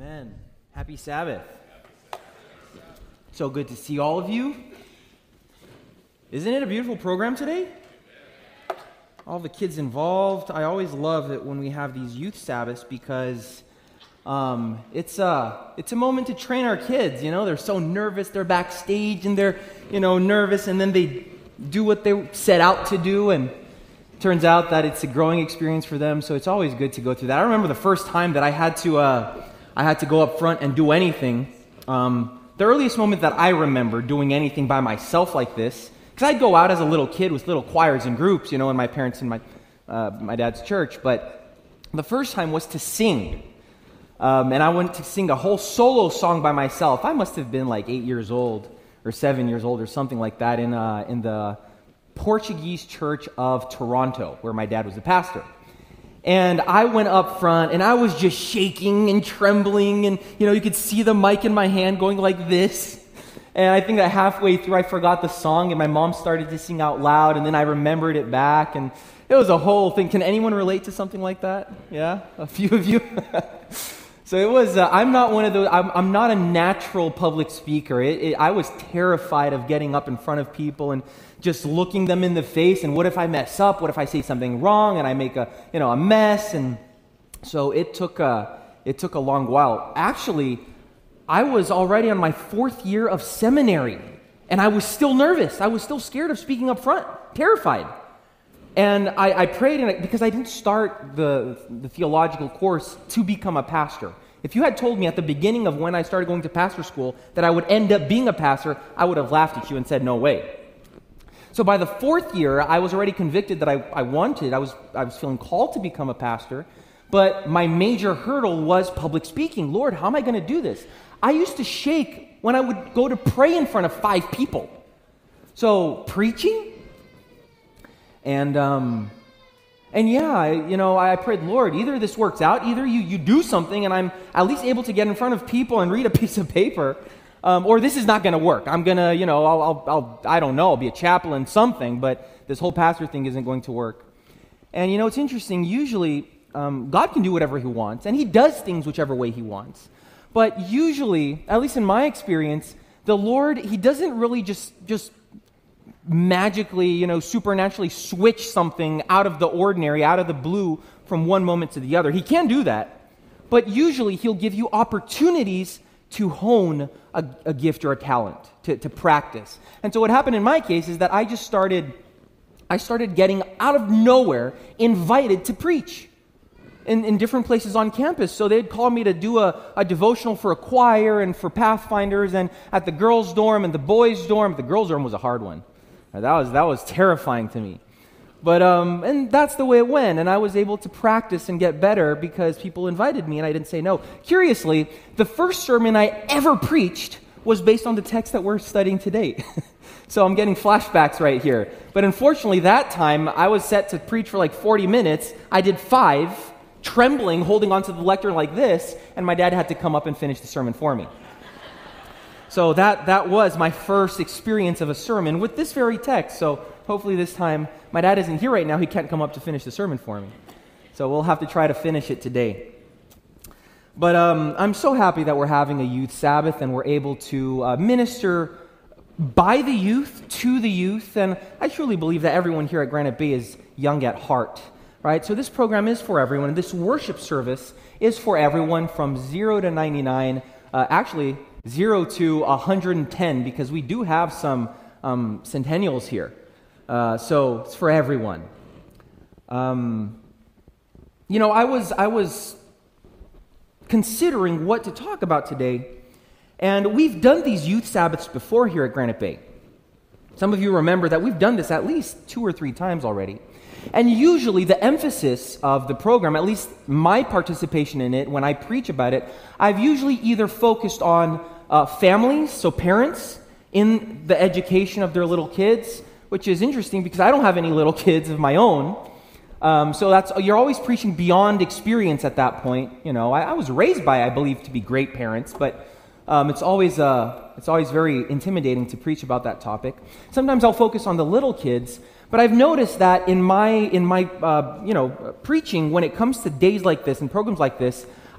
Amen. Happy Sabbath. So good to see all of you. Isn't it a beautiful program today? All the kids involved. I always love it when we have these youth Sabbaths because it's a moment to train our kids. You know, they're so nervous. They're backstage and they're nervous, and then they do what they set out to do, and turns out that it's a growing experience for them. So it's always good to go through that. I remember the first time that I had to go up front and do anything. The earliest moment that I remember doing anything by myself like this, because I'd go out as a little kid with little choirs and groups, in my parents' and my dad's church, but the first time was to sing. And I went to sing a whole solo song by myself. I must have been like 8 years old or 7 years old or something like that in the Portuguese Church of Toronto, where my dad was the pastor. And I went up front, and I was just shaking and trembling, and, you could see the mic in my hand going like this. And I think that halfway through, I forgot the song, and my mom started to sing out loud, and then I remembered it back, and it was a whole thing. Can anyone relate to something like that? Yeah? A few of you? So it was, I'm not one of those, I'm not a natural public speaker. I was terrified of getting up in front of people and just looking them in the face, and what if I mess up? What if I say something wrong and I make a mess? And so it took a long while. Actually, I was already on my 4th year of seminary, and I was still nervous. I was still scared of speaking up front, terrified. And I prayed, because I didn't start the theological course to become a pastor. If you had told me at the beginning of when I started going to pastor school that I would end up being a pastor, I would have laughed at you and said, no way. So by the 4th year, I was already convicted that I was feeling called to become a pastor, but my major hurdle was public speaking. Lord, how am I going to do this? I used to shake when I would go to pray in front of 5 people. So preaching? And I prayed, Lord, either this works out, either you do something and I'm at least able to get in front of people and read a piece of paper, or this is not going to work. I'm going to, I'll be a chaplain, something, but this whole pastor thing isn't going to work. And, it's interesting. Usually, God can do whatever He wants, and He does things whichever way He wants. But usually, at least in my experience, the Lord, He doesn't really just magically, supernaturally switch something out of the ordinary, out of the blue from one moment to the other. He can do that. But usually, He'll give you opportunities to hone a gift or a talent, to practice. And so what happened in my case is that I started getting out of nowhere invited to preach in different places on campus. So they'd call me to do a devotional for a choir and for Pathfinders, and at the girls' dorm and the boys' dorm. The girls' dorm was a hard one. That was terrifying to me. But and that's the way it went, and I was able to practice and get better because people invited me and I didn't say no. Curiously, the first sermon I ever preached was based on the text that we're studying today. So I'm getting flashbacks right here. But unfortunately, that time I was set to preach for like 40 minutes. I did 5, trembling, holding onto the lectern like this, and my dad had to come up and finish the sermon for me. So that was my first experience of a sermon with this very text. So hopefully this time, my dad isn't here right now. He can't come up to finish the sermon for me. So we'll have to try to finish it today. But I'm so happy that we're having a youth Sabbath and we're able to minister by the youth, to the youth. And I truly believe that everyone here at Granite Bay is young at heart, right? So this program is for everyone. This worship service is for everyone from 0 to 99, actually 0 to 110, because we do have some centennials here. So it's for everyone. I was considering what to talk about today, and we've done these youth Sabbaths before here at Granite Bay. Some of you remember that we've done this at least 2 or 3 times already. And usually the emphasis of the program, at least my participation in it, when I preach about it, I've usually either focused on families, so parents, in the education of their little kids, which is interesting because I don't have any little kids of my own. So you're always preaching beyond experience at that point. I was raised by, I believe, to be great parents, but it's always very intimidating to preach about that topic. Sometimes I'll focus on the little kids, but I've noticed that in my preaching, when it comes to days like this and programs like this,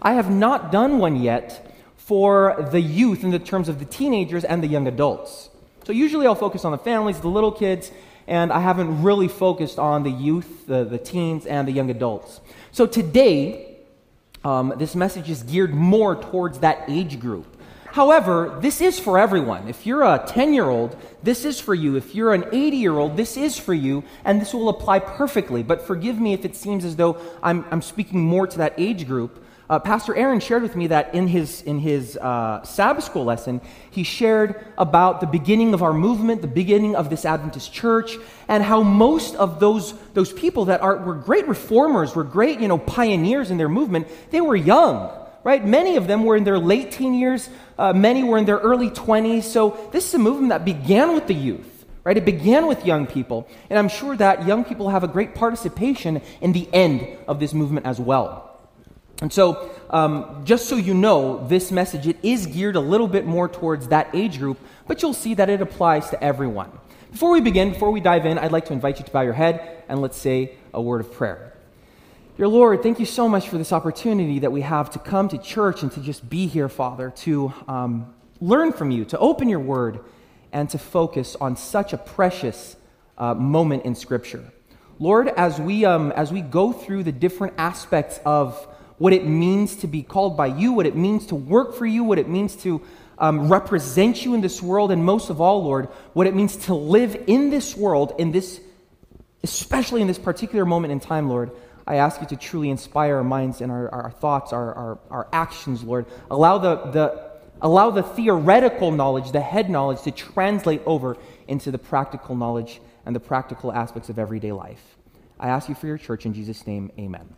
I have not done one yet for the youth in the terms of the teenagers and the young adults. So usually I'll focus on the families, the little kids, and I haven't really focused on the youth, the teens, and the young adults. So today, this message is geared more towards that age group. However, this is for everyone. If you're a 10-year-old, this is for you. If you're an 80-year-old, this is for you, and this will apply perfectly. But forgive me if it seems as though I'm speaking more to that age group. Pastor Aaron shared with me that in his Sabbath school lesson, he shared about the beginning of our movement, the beginning of this Adventist church, and how most of those people that were great reformers, were great, pioneers in their movement, they were young, right? Many of them were in their late teen years, many were in their early 20s. So this is a movement that began with the youth, right? It began with young people, and I'm sure that young people have a great participation in the end of this movement as well. And so, just so you know, this message, it is geared a little bit more towards that age group, but you'll see that it applies to everyone. Before we dive in, I'd like to invite you to bow your head and let's say a word of prayer. Dear Lord, thank you so much for this opportunity that we have to come to church and to just be here, Father, to learn from you, to open your word, and to focus on such a precious moment in Scripture. Lord, as we go through the different aspects of what it means to be called by you, what it means to work for you, what it means to represent you in this world, and most of all, Lord, what it means to live in this world, especially in this particular moment in time, Lord, I ask you to truly inspire our minds and our thoughts, our actions, Lord. Allow the theoretical knowledge, the head knowledge, to translate over into the practical knowledge and the practical aspects of everyday life. I ask you for your church in Jesus' name, amen.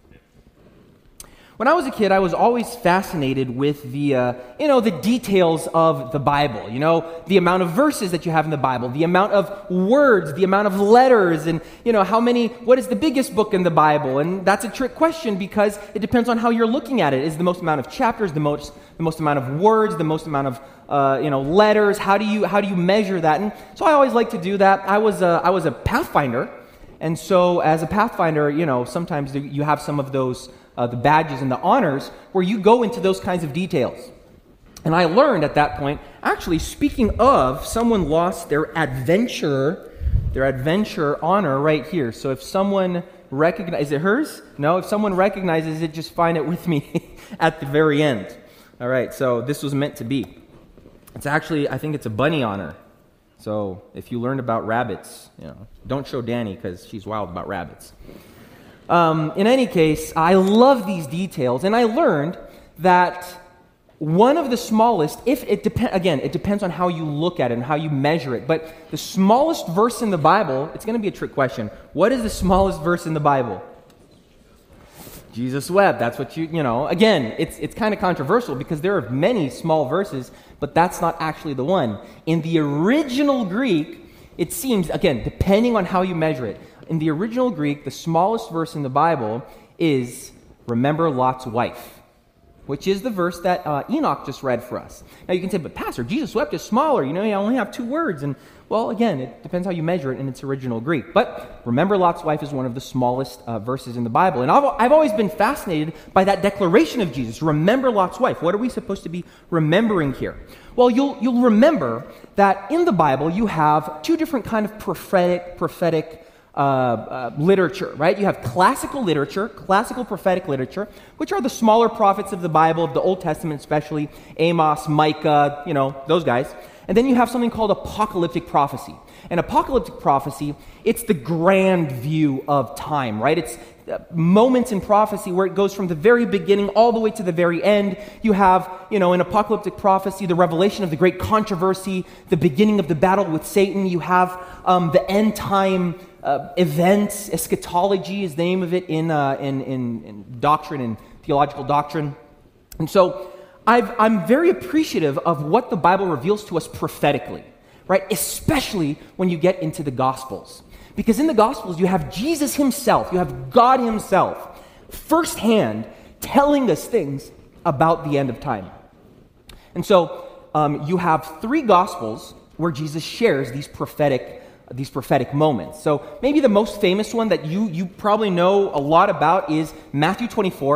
When I was a kid, I was always fascinated with the details of the Bible. The amount of verses that you have in the Bible, the amount of words, the amount of letters, and what is the biggest book in the Bible? And that's a trick question because it depends on how you're looking at it. Is the most amount of chapters, the most amount of words, the most amount of letters? How do you measure that? And so I always like to do that. I was a Pathfinder, and so as a Pathfinder, sometimes you have some of those. The badges and the honors, where you go into those kinds of details. And I learned at that point, actually, speaking of, someone lost their adventure honor right here. So if someone recognizes, is it hers? No, if someone recognizes it, just find it with me at the very end. All right, so this was meant to be. It's actually, I think it's a bunny honor. So if you learned about rabbits, don't show Danny because she's wild about rabbits. In any case, I love these details, and I learned that one of the smallest, it depends on how you look at it and how you measure it, but the smallest verse in the Bible, it's going to be a trick question. What is the smallest verse in the Bible? Jesus wept. That's what again, it's kind of controversial because there are many small verses, but that's not actually the one. In the original Greek, it seems, again, depending on how you measure it, in the original Greek, the smallest verse in the Bible is, remember Lot's wife, which is the verse that Enoch just read for us. Now you can say, but Pastor, Jesus wept is smaller. You only have 2 words. And, well, again, it depends how you measure it in its original Greek. But remember Lot's wife is one of the smallest verses in the Bible. And I've always been fascinated by that declaration of Jesus, remember Lot's wife. What are we supposed to be remembering here? Well, you'll remember that in the Bible you have 2 different kind of prophetic literature, right? You have classical literature, classical prophetic literature, which are the smaller prophets of the Bible, of the Old Testament especially, Amos, Micah, those guys. And then you have something called apocalyptic prophecy. And apocalyptic prophecy, it's the grand view of time, right? It's moments in prophecy where it goes from the very beginning all the way to the very end. You have, in apocalyptic prophecy, the revelation of the great controversy, the beginning of the battle with Satan. You have the end time events. Eschatology is the name of it in doctrine and theological doctrine. And so I'm very appreciative of what the Bible reveals to us prophetically, right? Especially when you get into the Gospels. Because in the Gospels, you have Jesus himself, you have God himself, firsthand telling us things about the end of time. And so you have 3 Gospels where Jesus shares these prophetic moments. So maybe the most famous one that you probably know a lot about is Matthew 24,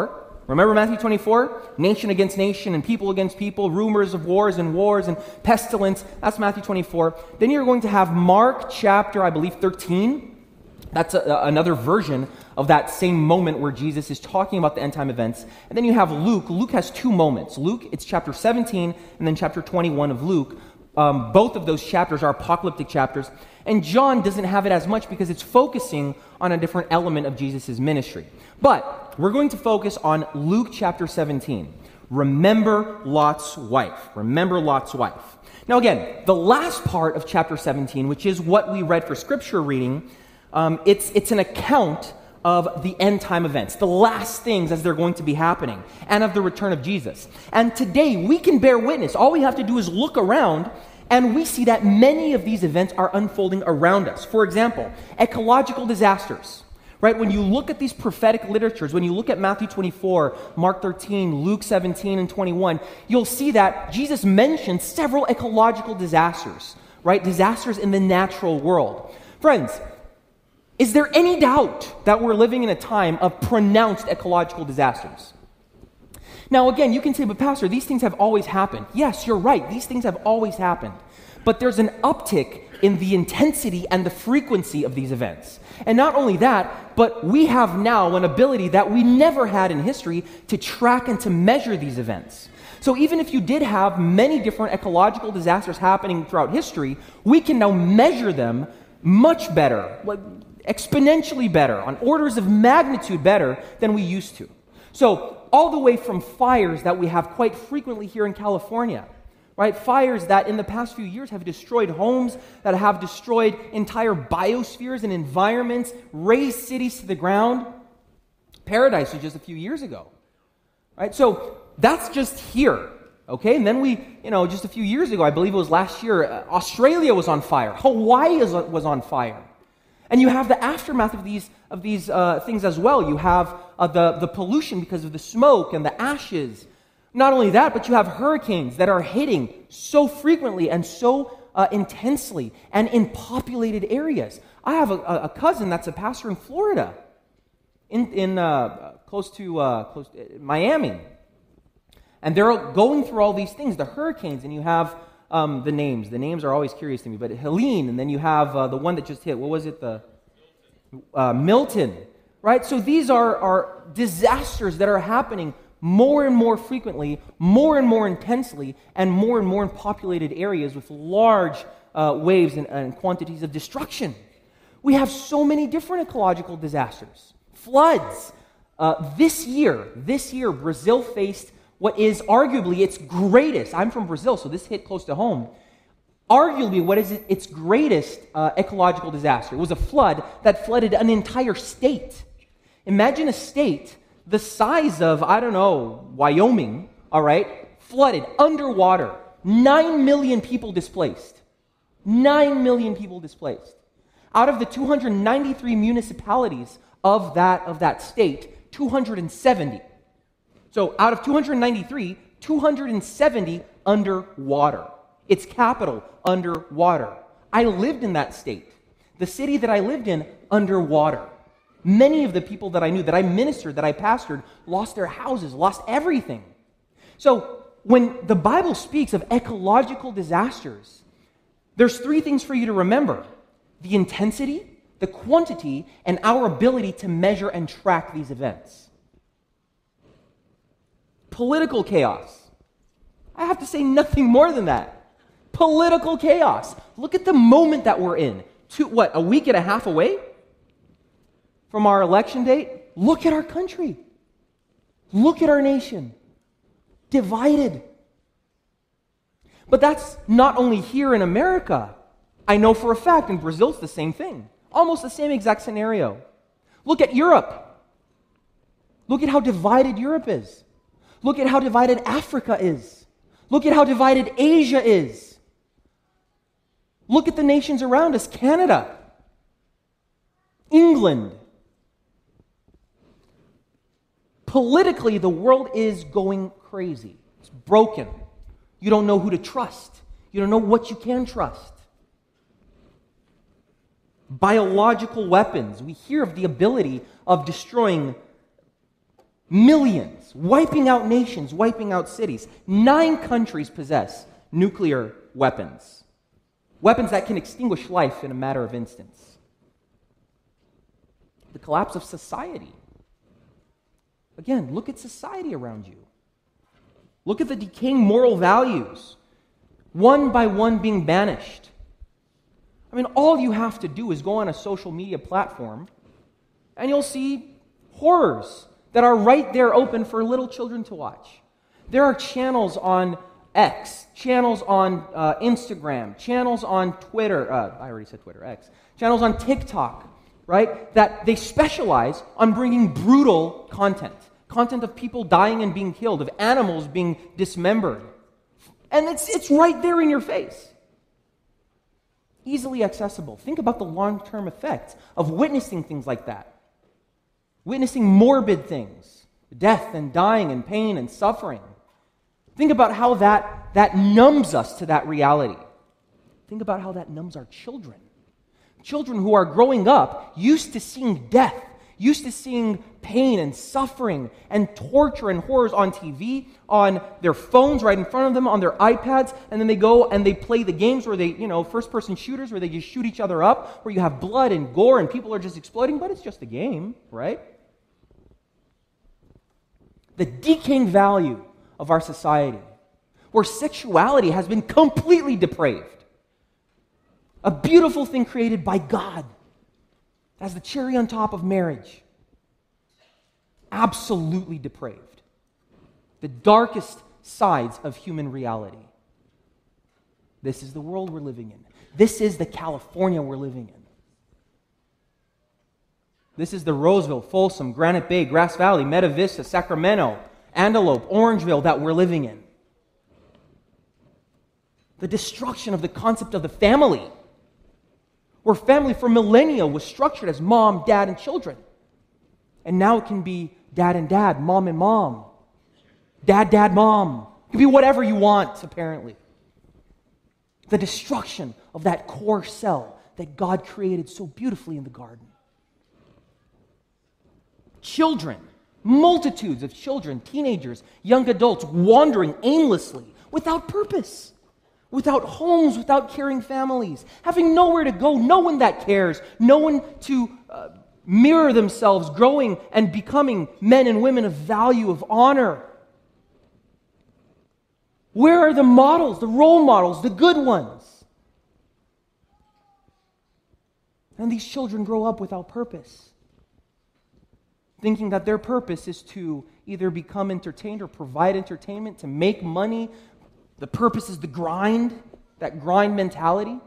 Remember Matthew 24? Nation against nation and people against people, rumors of wars and pestilence. That's Matthew 24. Then you're going to have Mark chapter, I believe, 13. That's another version of that same moment where Jesus is talking about the end time events. And then you have Luke. Luke has two moments. Luke, it's chapter 17 and then chapter 21 of Luke. Both of those chapters are apocalyptic chapters. And John doesn't have it as much because it's focusing on a different element of Jesus' ministry. But we're going to focus on Luke chapter 17. Remember Lot's wife. Remember Lot's wife. Now again, the last part of chapter 17, which is what we read for scripture reading, it's an account of the end time events, the last things as they're going to be happening, and of the return of Jesus. And today we can bear witness. All we have to do is look around, and we see that many of these events are unfolding around us. For example, ecological disasters. Right? When you look at these prophetic literatures, when you look at Matthew 24, Mark 13, Luke 17 and 21, you'll see that Jesus mentions several ecological disasters, right? Disasters in the natural world. Friends, is there any doubt that we're living in a time of pronounced ecological disasters? Now again, you can say, but Pastor, these things have always happened. Yes, you're right. These things have always happened. But there's an uptick in the intensity and the frequency of these events. And not only that, but we have now an ability that we never had in history to track and to measure these events. So even if you did have many different ecological disasters happening throughout history, we can now measure them much better, exponentially better, on orders of magnitude better than we used to. So all the way from fires that we have quite frequently here in California, right? Fires that in the past few years have destroyed homes, that have destroyed entire biospheres and environments, razed cities to the ground. Paradise was just a few years ago, right? So that's just here, okay? And then just a few years ago, I believe it was last year, Australia was on fire. Hawaii was on fire. And you have the aftermath of these things as well. You have the pollution because of the smoke and the ashes. Not only that, but you have hurricanes that are hitting so frequently and so intensely and in populated areas. I have a cousin that's a pastor in Florida, close to Miami. And they're going through all these things, the hurricanes, and you have the names. The names are always curious to me, but Helene, and then you have the one that just hit. What was it? Milton, right? So these are disasters that are happening more and more frequently, more and more intensely, and more in populated areas with large waves and quantities of destruction. We have so many different ecological disasters. Floods. This year, Brazil faced what is arguably its greatest, I'm from Brazil, so this hit close to home, arguably what is its greatest ecological disaster. It was a flood that flooded an entire state. Imagine a state the size of, Wyoming, all right, flooded, underwater, 9 million people displaced. 9 million people displaced. Out of the 293 municipalities of that state, 270. So out of 293, 270 underwater. Its capital, underwater. I lived in that state. The city that I lived in, underwater. Many of the people that I knew, that I ministered, that I pastored, lost their houses, lost everything. So when the Bible speaks of ecological disasters, there's three things for you to remember: the intensity, the quantity, and our ability to measure and track these events. Political chaos. I have to say nothing more than that. Political chaos. Look at the moment that we're in. A week and a half away from our election date? Look at our country. Look at our nation. Divided. But that's not only here in America. I know for a fact in Brazil it's the same thing. Almost the same exact scenario. Look at Europe. Look at how divided Europe is. Look at how divided Africa is. Look at how divided Asia is. Look at the nations around us, Canada, England. Politically, the world is going crazy. It's broken. You don't know who to trust. You don't know what you can trust. Biological weapons. We hear of the ability of destroying Millions, wiping out nations, wiping out cities. 9 countries possess nuclear weapons. Weapons that can extinguish life in a matter of instants. The collapse of society. Again, look at society around you. Look at the decaying moral values, one by one being banished. I mean, all you have to do is go on a social media platform, and you'll see horrors that are right there open for little children to watch. There are channels on X, channels on Instagram, channels on Twitter, I already said Twitter, X, channels on TikTok, right, that they specialize on bringing brutal content of people dying and being killed, of animals being dismembered. And it's right there in your face. Easily accessible. Think about the long-term effects of witnessing things like that. Witnessing morbid things, death and dying and pain and suffering. Think about how that numbs us to that reality. Think about how that numbs our children. Children who are growing up used to seeing death, used to seeing pain and suffering and torture and horrors on TV, on their phones right in front of them, on their iPads, and then they go and they play the games where they, first-person shooters where they just shoot each other up, where you have blood and gore and people are just exploding, but it's just a game, right? The decaying value of our society, where sexuality has been completely depraved. A beautiful thing created by God as the cherry on top of marriage. Absolutely depraved. The darkest sides of human reality. This is the world we're living in. This is the California we're living in. This is the Roseville, Folsom, Granite Bay, Grass Valley, Meta Vista, Sacramento, Antelope, Orangeville that we're living in. The destruction of the concept of the family, where family for millennia was structured as mom, dad, and children. And now it can be dad and dad, mom and mom, dad, dad, mom. It can be whatever you want, apparently. The destruction of that core cell that God created so beautifully in the garden. Children, multitudes of children, teenagers, young adults wandering aimlessly, without purpose, without homes, without caring families, having nowhere to go, no one that cares, no one to mirror themselves, growing and becoming men and women of value, of honor. Where are the models, the role models, the good ones? And these children grow up without purpose, thinking that their purpose is to either become entertained or provide entertainment, to make money. The purpose is the grind, that grind mentality.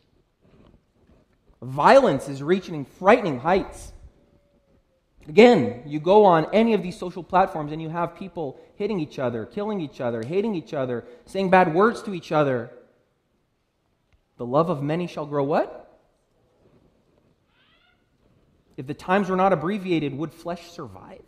Violence is reaching frightening heights. Again, you go on any of these social platforms and you have people hitting each other, killing each other, hating each other, saying bad words to each other. The love of many shall grow what? If the times were not abbreviated, would flesh survive?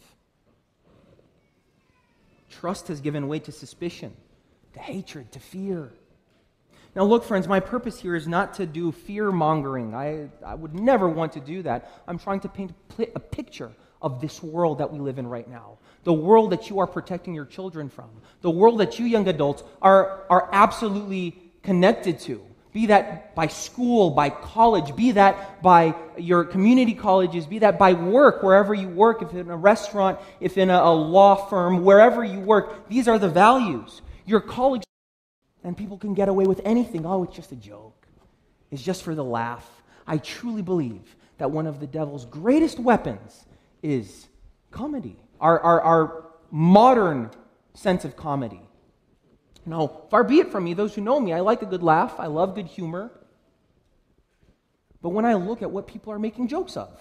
Trust has given way to suspicion, to hatred, to fear. Now look, friends, my purpose here is not to do fear-mongering. I would never want to do that. I'm trying to paint a picture of this world that we live in right now. The world that you are protecting your children from. The world that you young adults are absolutely connected to. Be that by school, by college, be that by your community colleges, be that by work, wherever you work, if in a restaurant, if in a law firm, wherever you work, these are the values. Your college, and people can get away with anything. Oh, it's just a joke. It's just for the laugh. I truly believe that one of the devil's greatest weapons is comedy, our modern sense of comedy. Now, far be it from me, those who know me, I like a good laugh, I love good humor. But when I look at what people are making jokes of,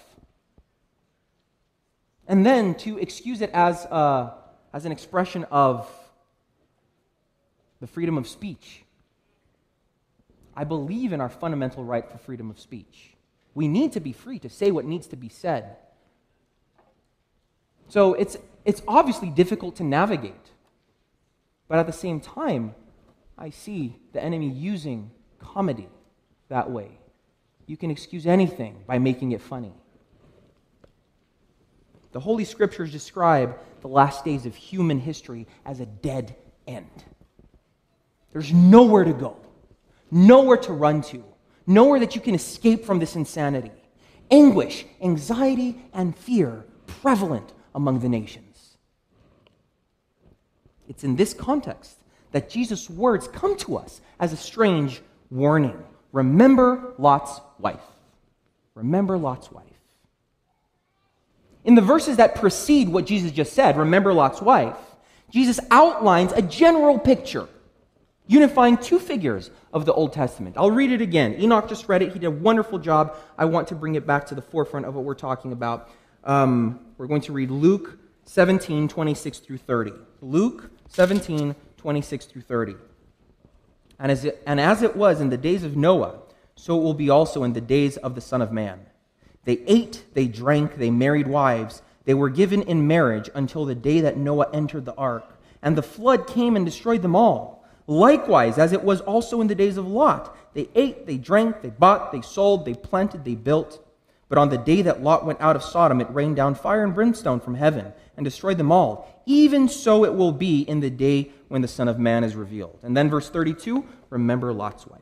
and then to excuse it as an expression of the freedom of speech, I believe in our fundamental right for freedom of speech. We need to be free to say what needs to be said. So it's obviously difficult to navigate. But at the same time, I see the enemy using comedy that way. You can excuse anything by making it funny. The Holy Scriptures describe the last days of human history as a dead end. There's nowhere to go, nowhere to run to, nowhere that you can escape from this insanity. Anguish, anxiety, and fear prevalent among the nations. It's in this context that Jesus' words come to us as a strange warning. Remember Lot's wife. Remember Lot's wife. In the verses that precede what Jesus just said, remember Lot's wife, Jesus outlines a general picture, unifying two figures of the Old Testament. I'll read it again. Enoch just read it. He did a wonderful job. I want to bring it back to the forefront of what we're talking about. We're going to read Luke 17, 26 through 30. Luke 17, 26 through 30. And as it was in the days of Noah, so it will be also in the days of the Son of Man. They ate, they drank, they married wives. They were given in marriage until the day that Noah entered the ark. And the flood came and destroyed them all. Likewise, as it was also in the days of Lot. They ate, they drank, they bought, they sold, they planted, they built. But on the day that Lot went out of Sodom, it rained down fire and brimstone from heaven and destroyed them all. Even so it will be in the day when the Son of Man is revealed. And then verse 32, remember Lot's wife.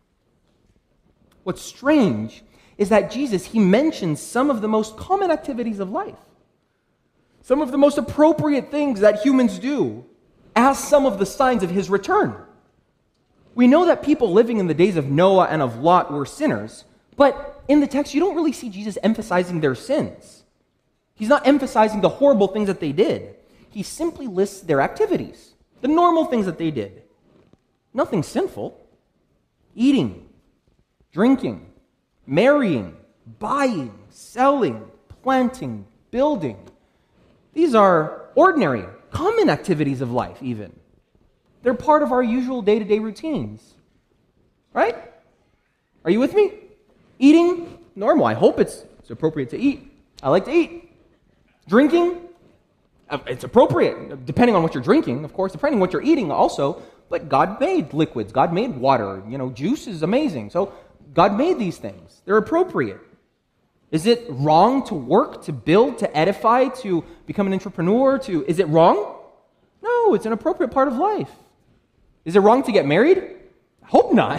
What's strange is that Jesus, he mentions some of the most common activities of life. Some of the most appropriate things that humans do as some of the signs of his return. We know that people living in the days of Noah and of Lot were sinners, but in the text you don't really see Jesus emphasizing their sins. He's not emphasizing the horrible things that they did. He simply lists their activities, the normal things that they did. Nothing sinful. Eating, drinking, marrying, buying, selling, planting, building. These are ordinary, common activities of life even. They're part of our usual day-to-day routines. Right? Are you with me? Eating, normal. I hope it's appropriate to eat. I like to eat. Drinking, it's appropriate, depending on what you're drinking, of course, depending on what you're eating also. But God made liquids. God made water. Juice is amazing. So God made these things. They're appropriate. Is it wrong to work, to build, to edify, to become an entrepreneur? Is it wrong? No, it's an appropriate part of life. Is it wrong to get married? I hope not.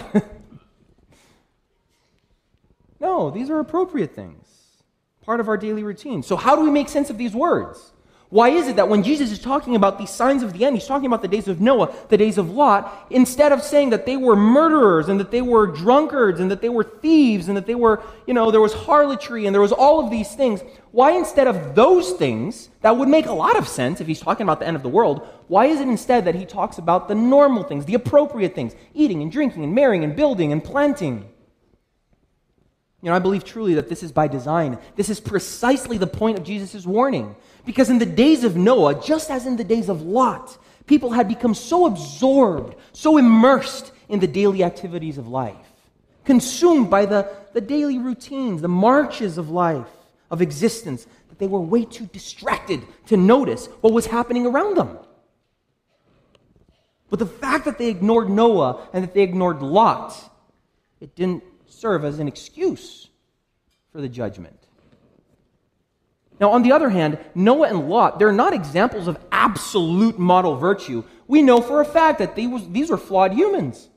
No, these are appropriate things. Part of our daily routine. So how do we make sense of these words? Why is it that when Jesus is talking about these signs of the end, he's talking about the days of Noah, the days of Lot, instead of saying that they were murderers and that they were drunkards and that they were thieves and that they were, there was harlotry and there was all of these things, why instead of those things, that would make a lot of sense if he's talking about the end of the world, why is it instead that he talks about the normal things, the appropriate things, eating and drinking and marrying and building and planting? I believe truly that this is by design. This is precisely the point of Jesus' warning. Because in the days of Noah, just as in the days of Lot, people had become so absorbed, so immersed in the daily activities of life, consumed by the daily routines, the marches of life, of existence, that they were way too distracted to notice what was happening around them. But the fact that they ignored Noah and that they ignored Lot, it didn't serve as an excuse for the judgment. Now, on the other hand, Noah and Lot, they're not examples of absolute model virtue. We know for a fact that these were flawed humans.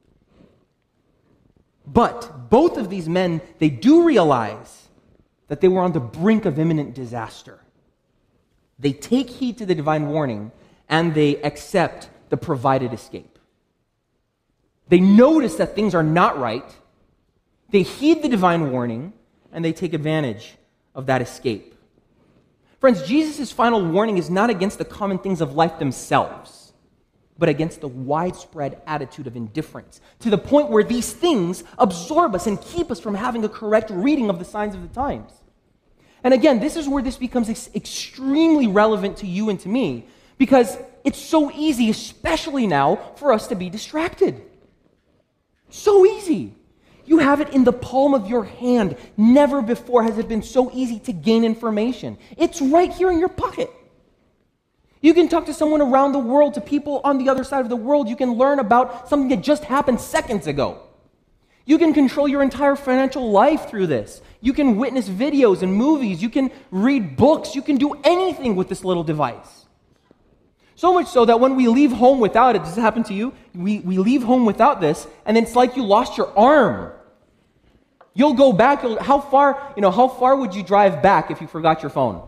But both of these men, they do realize that they were on the brink of imminent disaster. They take heed to the divine warning and they accept the provided escape. They notice that things are not right. They heed the divine warning, and they take advantage of that escape. Friends, Jesus' final warning is not against the common things of life themselves, but against the widespread attitude of indifference, to the point where these things absorb us and keep us from having a correct reading of the signs of the times. And again, this is where this becomes extremely relevant to you and to me, because it's so easy, especially now, for us to be distracted. So easy. You have it in the palm of your hand. Never before has it been so easy to gain information. It's right here in your pocket. You can talk to someone around the world, to people on the other side of the world. You can learn about something that just happened seconds ago. You can control your entire financial life through this. You can witness videos and movies. You can read books. You can do anything with this little device. So much so that when we leave home without it, does this happen to you? We leave home without this, and it's like you lost your arm. You'll go back. How far would you drive back if you forgot your phone?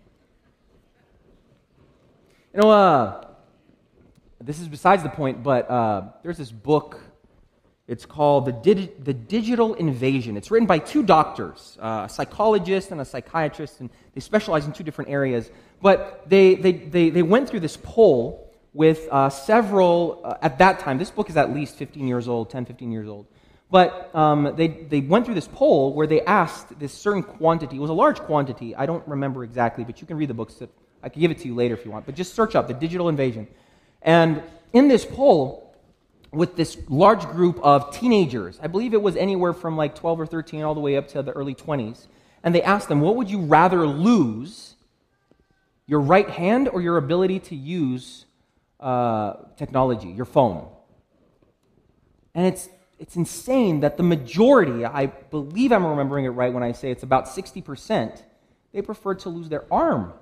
This is besides the point, but there's this book. It's called The Digital Invasion. It's written by two doctors, a psychologist and a psychiatrist, and they specialize in two different areas. But they went through this poll with several, at that time, this book is at least 15 years old, 10, 15 years old. But they went through this poll where they asked this certain quantity. It was a large quantity. I don't remember exactly, but you can read the books. I can give it to you later if you want. But just search up The Digital Invasion. And in this poll, with this large group of teenagers, I believe it was anywhere from like 12 or 13 all the way up to the early 20s, and they asked them, what would you rather lose, your right hand or your ability to use technology, your phone? And it's insane that the majority, I believe I'm remembering it right when I say it's about 60%, they preferred to lose their arm.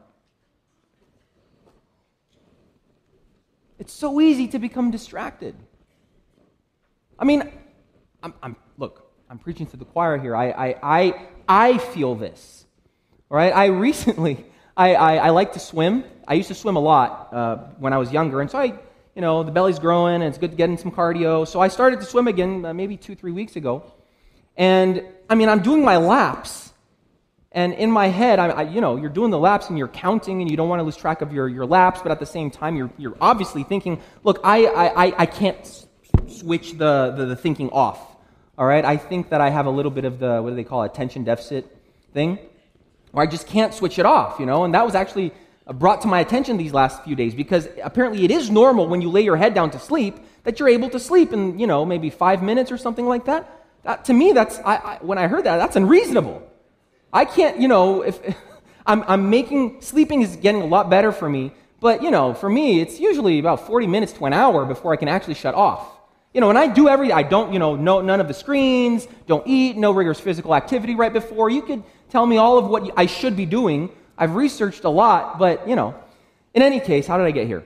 It's so easy to become distracted. I mean, I'm preaching to the choir here. I feel this. All right, I like to swim. I used to swim a lot when I was younger, and so the belly's growing, and it's good to get in some cardio. So I started to swim again maybe 2-3 weeks ago, and I'm doing my laps, and in my head, you're doing the laps and you're counting, and you don't want to lose track of your laps, but at the same time, you're obviously thinking, look, I can't switch the thinking off. All right, I think that I have a little bit of the, what do they call it, attention deficit thing, where I just can't switch it off, and that was actually brought to my attention these last few days, because apparently it is normal when you lay your head down to sleep that you're able to sleep in, maybe 5 minutes or something like that. To me, when I heard that, that's unreasonable. I can't, if I'm making, sleeping is getting a lot better for me, but, for me, it's usually about 40 minutes to an hour before I can actually shut off. And I do I don't, none of the screens, don't eat, no rigorous physical activity right before. You could tell me all of what I should be doing. I've researched a lot, but, in any case, how did I get here?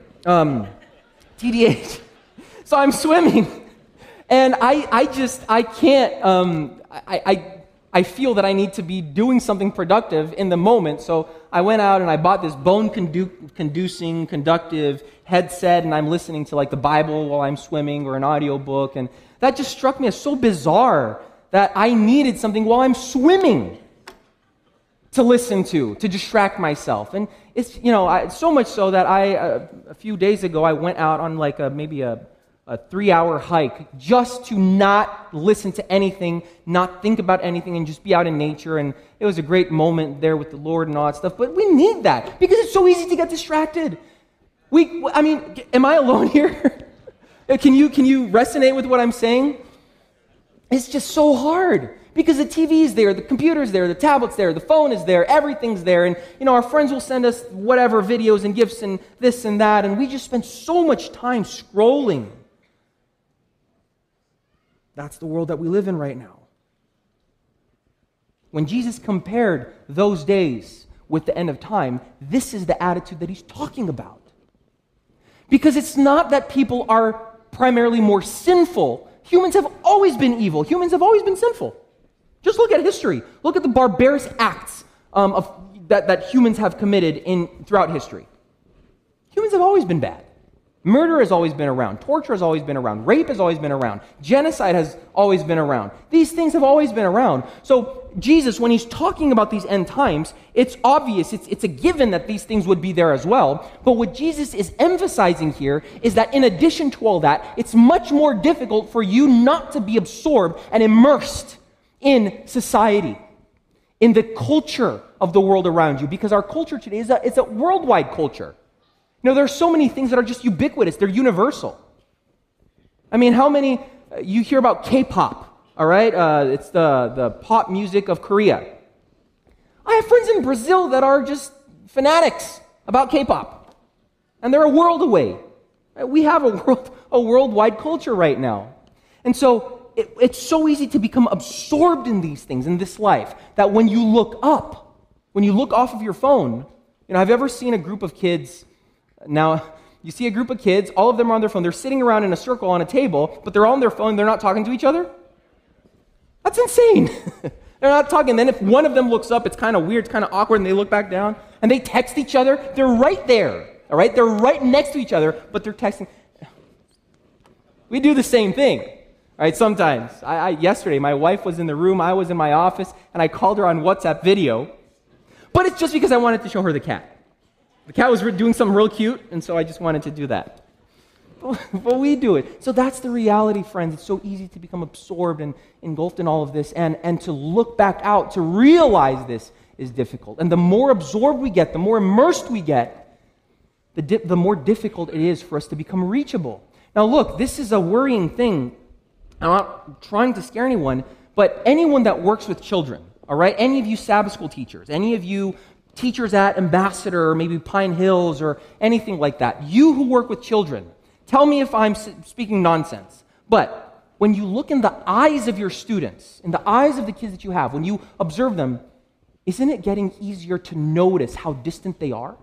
TDH. So I'm swimming, and I can't, I feel that I need to be doing something productive in the moment, so I went out and I bought this bone-conducing, conductive headset, and I'm listening to like the Bible while I'm swimming or an audiobook, and that just struck me as so bizarre that I needed something while I'm swimming to listen to distract myself. And it's, so much so that a few days ago, I went out on like maybe a 3-hour hike just to not listen to anything, not think about anything, and just be out in nature. And it was a great moment there with the Lord and all that stuff. But we need that because it's so easy to get distracted. Am I alone here? Can you resonate with what I'm saying? It's just so hard because the TV is there, the computer's there, the tablet's there, the phone is there, everything's there. And, our friends will send us whatever videos and gifts and this and that. And we just spend so much time scrolling. That's the world that we live in right now. When Jesus compared those days with the end of time, this is the attitude that he's talking about. Because it's not that people are primarily more sinful. Humans have always been evil. Humans have always been sinful. Just look at history. Look at the barbarous acts that humans have committed throughout history. Humans have always been bad. Murder has always been around. Torture has always been around. Rape has always been around. Genocide has always been around. These things have always been around. So Jesus, when he's talking about these end times, it's obvious, it's a given that these things would be there as well. But what Jesus is emphasizing here is that in addition to all that, it's much more difficult for you not to be absorbed and immersed in society, in the culture of the world around you, because our culture today is a worldwide culture. There are so many things that are just ubiquitous. They're universal. How many, you hear about K-pop, all right? It's the pop music of Korea. I have friends in Brazil that are just fanatics about K-pop, and they're a world away. We have a worldwide culture right now. And so it's so easy to become absorbed in these things, in this life, that when you look up, when you look off of your phone, have you ever seen a group of kids? Now, you see a group of kids, all of them are on their phone, they're sitting around in a circle on a table, but they're all on their phone, they're not talking to each other? That's insane. They're not talking. Then if one of them looks up, it's kind of weird, it's kind of awkward, and they look back down, and they text each other. They're right there, all right? They're right next to each other, but they're texting. We do the same thing, all right, sometimes. Yesterday, my wife was in the room, I was in my office, and I called her on WhatsApp video, but it's just because I wanted to show her the cat. The cat was doing something real cute, and so I just wanted to do that. But we do it. So that's the reality, friends. It's so easy to become absorbed and engulfed in all of this, and to look back out, to realize this is difficult. And the more absorbed we get, the more immersed we get, the more difficult it is for us to become reachable. Now look, this is a worrying thing. I'm not trying to scare anyone, but anyone that works with children, all right, any of you Sabbath school teachers, any of you teachers at Ambassador or maybe Pine Hills or anything like that, you who work with children, tell me if I'm speaking nonsense. But when you look in the eyes of your students, in the eyes of the kids that you have, when you observe them, isn't it getting easier to notice how distant they are?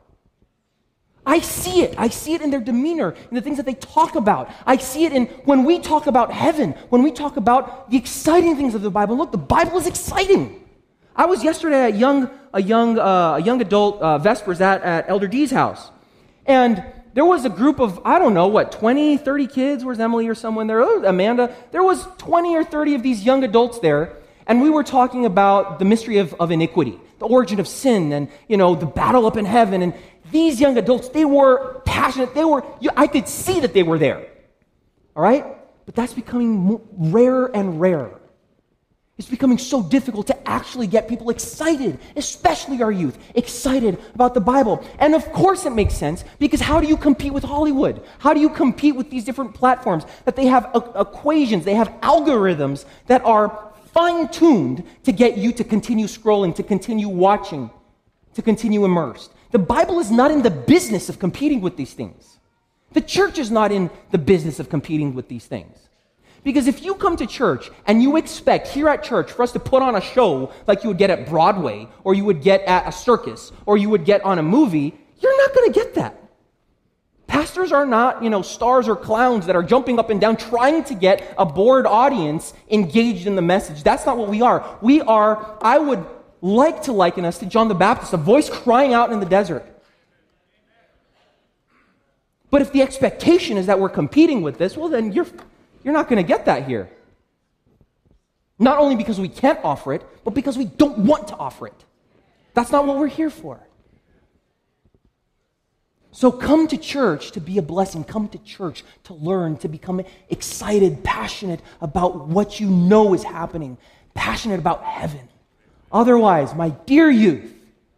I see it. I see it in their demeanor, in the things that they talk about. I see it in when we talk about heaven, when we talk about the exciting things of the Bible. Look, the Bible is exciting. I was yesterday at a young adult Vespers at Elder D's house, and there was a group of, 20, 30 kids. Where's Emily or someone there? Oh, Amanda. There was 20 or 30 of these young adults there, and we were talking about the mystery of iniquity, the origin of sin, and, the battle up in heaven. And these young adults, they were passionate. I could see that they were there. All right? But that's becoming rarer and rarer. It's becoming so difficult to actually get people excited, especially our youth, excited about the Bible. And of course it makes sense, because how do you compete with Hollywood? How do you compete with these different platforms that they have equations, they have algorithms that are fine-tuned to get you to continue scrolling, to continue watching, to continue immersed? The Bible is not in the business of competing with these things. The church is not in the business of competing with these things. Because if you come to church and you expect here at church for us to put on a show like you would get at Broadway, or you would get at a circus, or you would get on a movie, you're not going to get that. Pastors are not, stars or clowns that are jumping up and down trying to get a bored audience engaged in the message. That's not what we are. We are, I would like to liken us to John the Baptist, a voice crying out in the desert. But if the expectation is that we're competing with this, well then you're not going to get that here. Not only because we can't offer it, but because we don't want to offer it. That's not what we're here for. So come to church to be a blessing. Come to church to learn, to become excited, passionate about what you know is happening, passionate about heaven. Otherwise, my dear youth,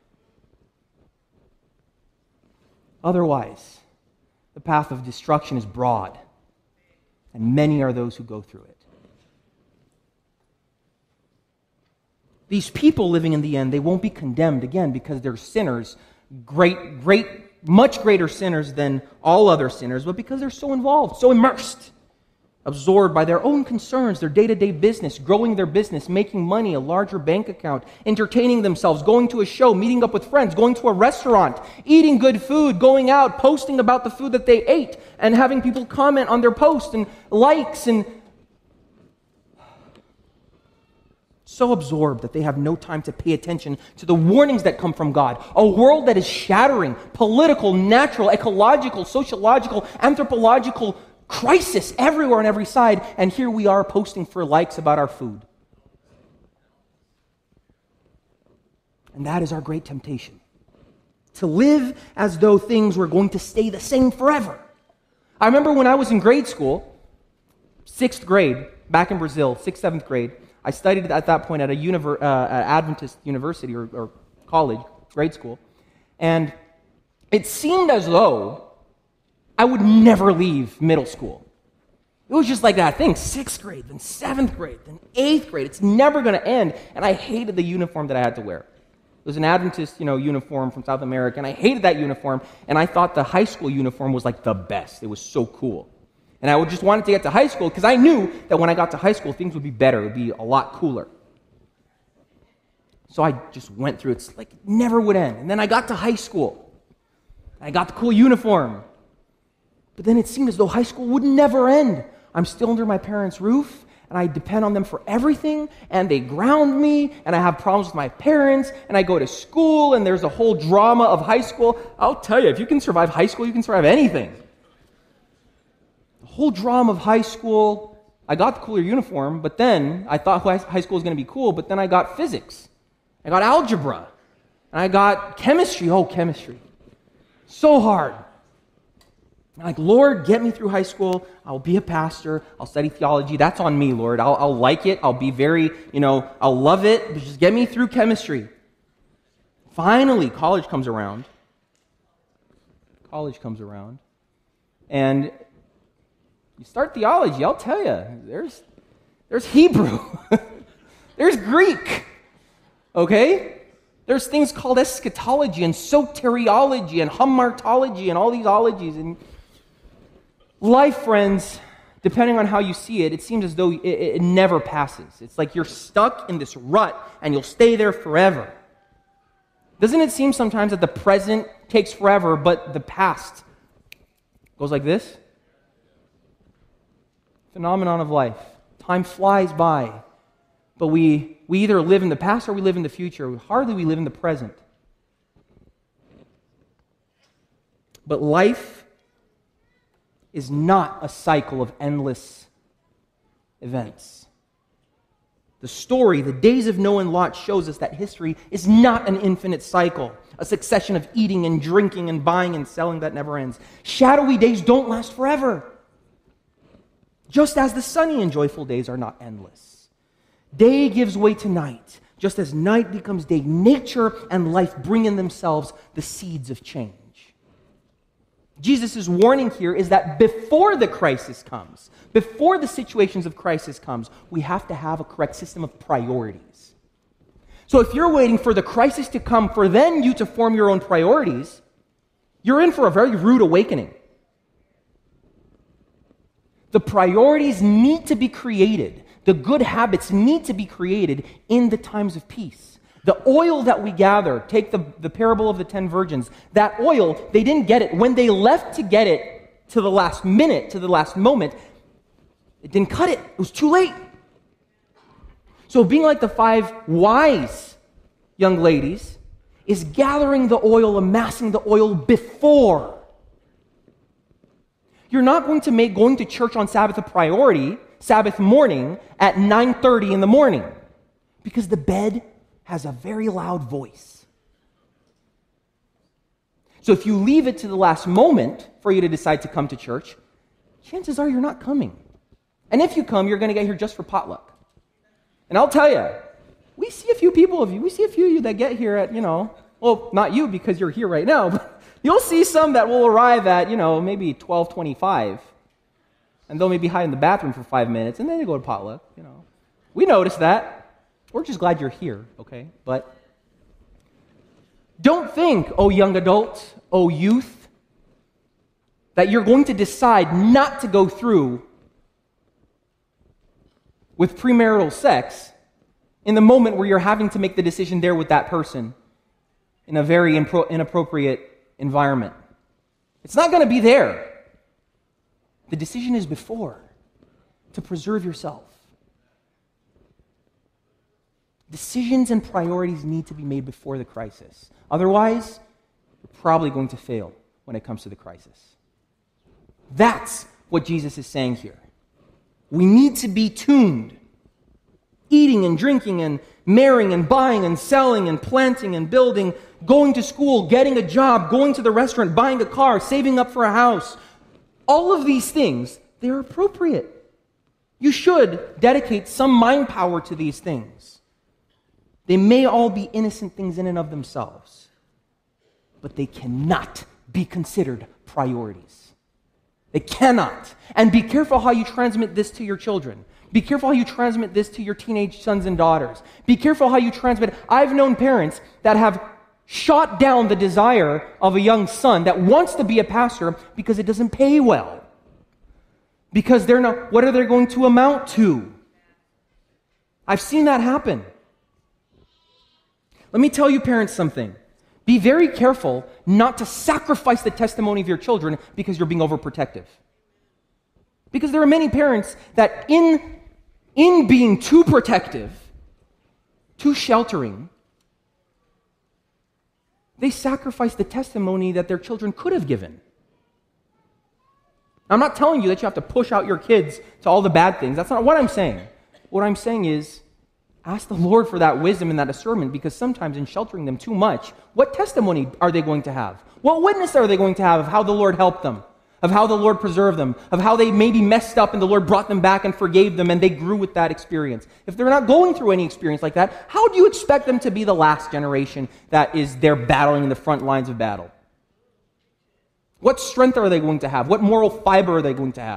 the path of destruction is broad, and many are those who go through it. These people living in the end, they won't be condemned again because they're sinners, much greater sinners than all other sinners, but because they're so involved, so immersed, absorbed by their own concerns, their day-to-day business, growing their business, making money, a larger bank account, entertaining themselves, going to a show, meeting up with friends, going to a restaurant, eating good food, going out, posting about the food that they ate, and having people comment on their posts and likes, and so absorbed that they have no time to pay attention to the warnings that come from God. A world that is shattering, political, natural, ecological, sociological, anthropological crisis everywhere on every side, and here we are posting for likes about our food. And that is our great temptation, to live as though things were going to stay the same forever. I remember when I was in grade school, 6th grade, back in Brazil, 6th, 7th grade, I studied at that point at a Adventist university or college, grade school, and it seemed as though I would never leave middle school. It was just like that thing, 6th grade, then 7th grade, then 8th grade. It's never going to end, and I hated the uniform that I had to wear. It was an Adventist, uniform from South America, and I hated that uniform, and I thought the high school uniform was like the best. It was so cool. And I would just wanted to get to high school because I knew that when I got to high school, things would be better. It would be a lot cooler. So I just went through. It's like it never would end. And then I got to high school. I got the cool uniform. But then it seemed as though high school would never end. I'm still under my parents' roof, and I depend on them for everything, and they ground me, and I have problems with my parents, and I go to school, and there's a whole drama of high school. I'll tell you, if you can survive high school, you can survive anything. The whole drama of high school, I got the cooler uniform, but then I thought high school was going to be cool, but then I got physics. I got algebra, and I got chemistry. Oh, chemistry. So hard. I'm like, Lord, get me through high school. I'll be a pastor. I'll study theology. That's on me, Lord. I'll like it. I'll be very, I'll love it. But just get me through chemistry. Finally, college comes around. And you start theology. I'll tell you, there's Hebrew. There's Greek. Okay? There's things called eschatology and soteriology and hamartology and all these ologies. And life, friends, depending on how you see it, it seems as though it never passes. It's like you're stuck in this rut and you'll stay there forever. Doesn't it seem sometimes that the present takes forever, but the past goes like this? Phenomenon of life. Time flies by, but we either live in the past or we live in the future. Hardly we live in the present. But life is not a cycle of endless events. The story, the days of Noah and Lot, shows us that history is not an infinite cycle, a succession of eating and drinking and buying and selling that never ends. Shadowy days don't last forever, just as the sunny and joyful days are not endless. Day gives way to night, just as night becomes day. Nature and life bring in themselves the seeds of change. Jesus' warning here is that before the crisis comes, before the situations of crisis comes, we have to have a correct system of priorities. So if you're waiting for the crisis to come for then you to form your own priorities, you're in for a very rude awakening. The priorities need to be created. The good habits need to be created in the times of peace. The oil that we gather, take the parable of the 10 virgins, that oil, they didn't get it. When they left to get it to the last minute, to the last moment, it didn't cut it. It was too late. So being like the 5 wise young ladies is gathering the oil, amassing the oil before. You're not going to make going to church on Sabbath a priority, Sabbath morning at 9:30 in the morning, because the bed has a very loud voice. So if you leave it to the last moment for you to decide to come to church, chances are you're not coming. And if you come, you're going to get here just for potluck. And I'll tell you, we see a few people of you, we see a few of you that get here at, well, not you because you're here right now, but you'll see some that will arrive at, maybe 12:25. And they'll maybe hide in the bathroom for 5 minutes, and then they go to potluck, We notice that. We're just glad you're here, okay? But don't think, oh young adults, oh youth, that you're going to decide not to go through with premarital sex in the moment where you're having to make the decision there with that person in a very inappropriate environment. It's not going to be there. The decision is before, to preserve yourself. Decisions and priorities need to be made before the crisis. Otherwise, you're probably going to fail when it comes to the crisis. That's what Jesus is saying here. We need to be tuned. Eating and drinking and marrying and buying and selling and planting and building, going to school, getting a job, going to the restaurant, buying a car, saving up for a house. All of these things, they're appropriate. You should dedicate some mind power to these things. They may all be innocent things in and of themselves, but they cannot be considered priorities. They cannot. And be careful how you transmit this to your children. Be careful how you transmit this to your teenage sons and daughters. Be careful how you transmit. I've known parents that have shot down the desire of a young son that wants to be a pastor because it doesn't pay well. Because they're not, what are they going to amount to? I've seen that happen. Let me tell you parents something. Be very careful not to sacrifice the testimony of your children because you're being overprotective. Because there are many parents that in being too protective, too sheltering, they sacrifice the testimony that their children could have given. I'm not telling you that you have to push out your kids to all the bad things. That's not what I'm saying. What I'm saying is, ask the Lord for that wisdom and that discernment, because sometimes in sheltering them too much, what testimony are they going to have? What witness are they going to have of how the Lord helped them, of how the Lord preserved them, of how they maybe messed up and the Lord brought them back and forgave them and they grew with that experience? If they're not going through any experience like that, how do you expect them to be the last generation that is there battling in the front lines of battle? What strength are they going to have? What moral fiber are they going to have?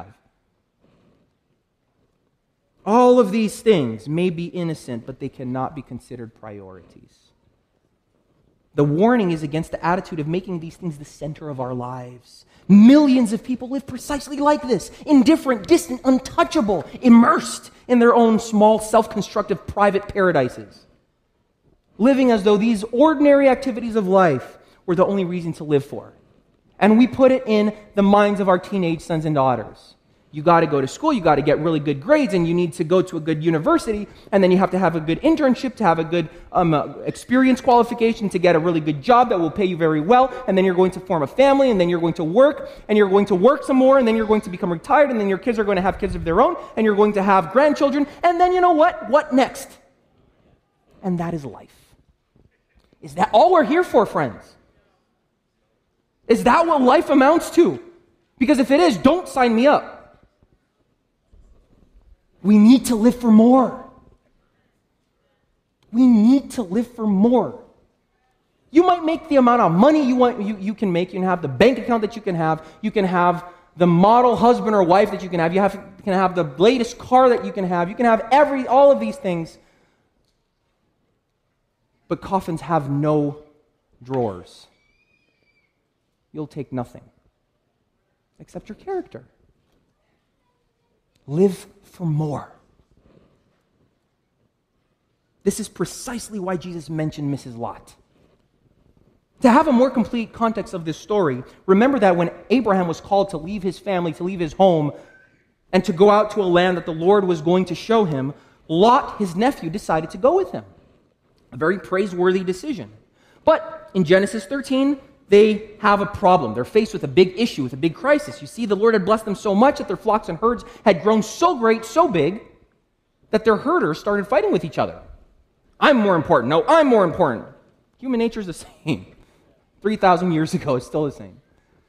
All of these things may be innocent, but they cannot be considered priorities. The warning is against the attitude of making these things the center of our lives. Millions of people live precisely like this, indifferent, distant, untouchable, immersed in their own small, self-constructive private paradises, living as though these ordinary activities of life were the only reason to live for. And we put it in the minds of our teenage sons and daughters. You got to go to school, you got to get really good grades, and you need to go to a good university, and then you have to have a good internship to have a good experience qualification to get a really good job that will pay you very well, and then you're going to form a family, and then you're going to work, and you're going to work some more, and then you're going to become retired, and then your kids are going to have kids of their own, and you're going to have grandchildren, and then you know what? What next? And that is life. Is that all we're here for, friends? Is that what life amounts to? Because if it is, don't sign me up. We need to live for more. We need to live for more. You might make the amount of money you can make. You can have the bank account that you can have. You can have the model husband or wife that you can have. You can have the latest car that you can have. You can have all of these things. But coffins have no drawers. You'll take nothing except your character. Live for more. This is precisely why Jesus mentioned Mrs. Lot. To have a more complete context of this story, remember that when Abraham was called to leave his family, to leave his home, and to go out to a land that the Lord was going to show him, Lot, his nephew, decided to go with him. A very praiseworthy decision. But in Genesis 13, they have a problem. They're faced with a big issue, with a big crisis. You see, the Lord had blessed them so much that their flocks and herds had grown so great, so big, that their herders started fighting with each other. I'm more important. No, I'm more important. Human nature is the same. 3,000 years ago, it's still the same.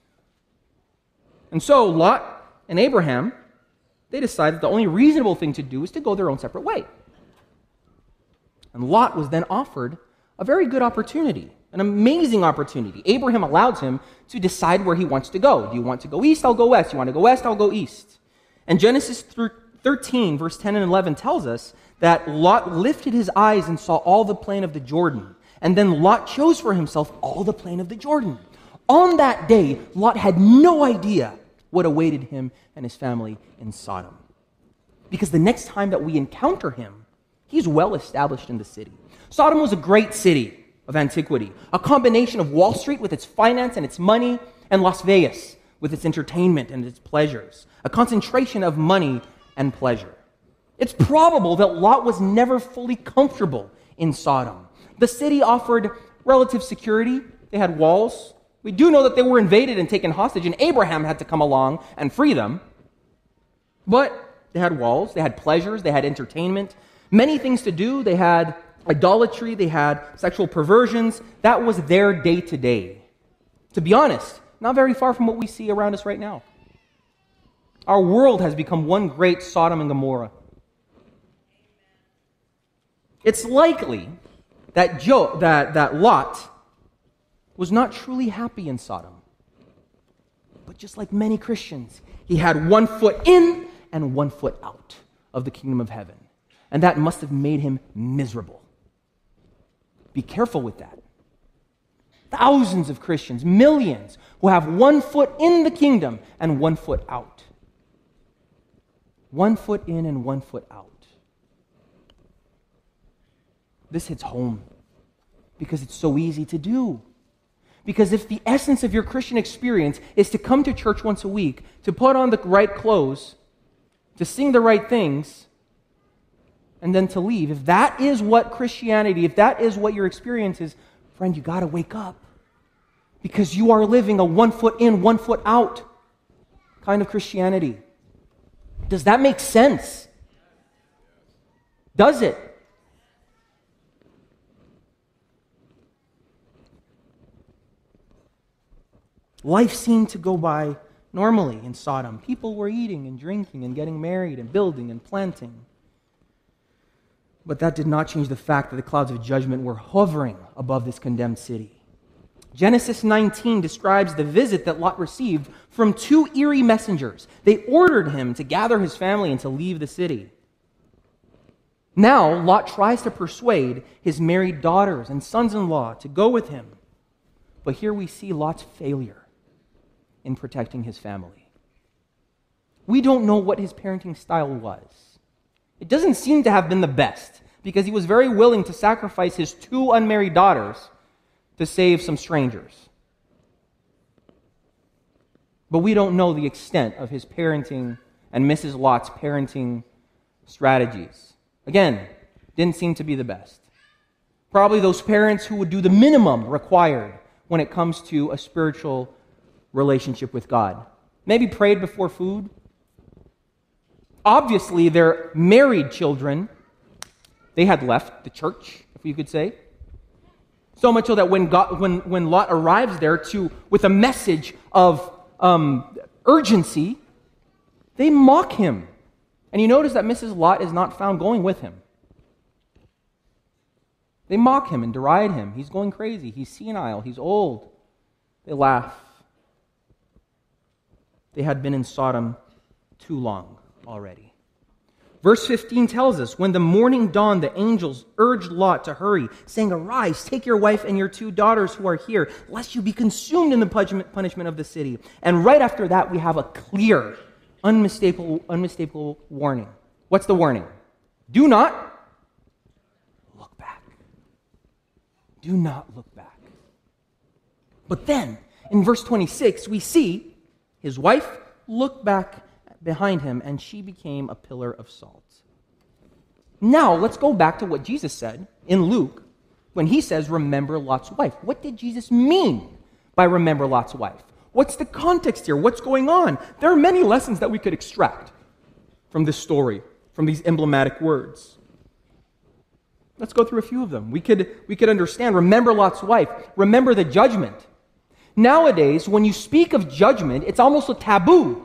And so Lot and Abraham, they decided the only reasonable thing to do is to go their own separate way. And Lot was then offered a very good opportunity. An amazing opportunity. Abraham allows him to decide where he wants to go. Do you want to go east? I'll go west. You want to go west? I'll go east. And Genesis 13, verse 10 and 11 tells us that Lot lifted his eyes and saw all the plain of the Jordan. And then Lot chose for himself all the plain of the Jordan. On that day, Lot had no idea what awaited him and his family in Sodom. Because the next time that we encounter him, he's well established in the city. Sodom was a great city of antiquity, a combination of Wall Street with its finance and its money, and Las Vegas with its entertainment and its pleasures, a concentration of money and pleasure. It's probable that Lot was never fully comfortable in Sodom. The city offered relative security. They had walls. We do know that they were invaded and taken hostage, and Abraham had to come along and free them. But they had walls, they had pleasures, they had entertainment, many things to do. They had idolatry, they had sexual perversions. That was their day-to-day. To be honest, not very far from what we see around us right now. Our world has become one great Sodom and Gomorrah. It's likely that Lot was not truly happy in Sodom. But just like many Christians, he had one foot in and one foot out of the kingdom of heaven. And that must have made him miserable. Be careful with that. Thousands of Christians, millions, who have one foot in the kingdom and one foot out. 1 foot in and 1 foot out. This hits home because it's so easy to do. Because if the essence of your Christian experience is to come to church once a week, to put on the right clothes, to sing the right things, and then to leave, if that is what Christianity, if that is what your experience is, friend, you got to wake up. Because you are living a 1 foot in, 1 foot out kind of Christianity. Does that make sense? Does it? Life seemed to go by normally in Sodom. People were eating and drinking and getting married and building and planting. But that did not change the fact that the clouds of judgment were hovering above this condemned city. Genesis 19 describes the visit that Lot received from 2 eerie messengers. They ordered him to gather his family and to leave the city. Now, Lot tries to persuade his married daughters and sons-in-law to go with him. But here we see Lot's failure in protecting his family. We don't know what his parenting style was. It doesn't seem to have been the best, because he was very willing to sacrifice his 2 unmarried daughters to save some strangers. But we don't know the extent of his parenting and Mrs. Lot's parenting strategies. Again, didn't seem to be the best. Probably those parents who would do the minimum required when it comes to a spiritual relationship with God. Maybe prayed before food. Obviously, their married children, they had left the church, if you could say. So much so that when Lot arrives there with a message of urgency, they mock him. And you notice that Mrs. Lot is not found going with him. They mock him and deride him. He's going crazy. He's senile. He's old. They laugh. They had been in Sodom too long already. Verse 15 tells us, when the morning dawned, the angels urged Lot to hurry, saying, "Arise, take your wife and your 2 daughters who are here, lest you be consumed in the punishment of the city." And right after that, we have a clear, unmistakable warning. What's the warning? Do not look back. Do not look back. But then, in verse 26, we see his wife looked back behind him, and she became a pillar of salt. Now, let's go back to what Jesus said in Luke when he says, "Remember Lot's wife." What did Jesus mean by remember Lot's wife? What's the context here? What's going on? There are many lessons that we could extract from this story, from these emblematic words. Let's go through a few of them. We could understand, remember Lot's wife, remember the judgment. Nowadays, when you speak of judgment, it's almost a taboo.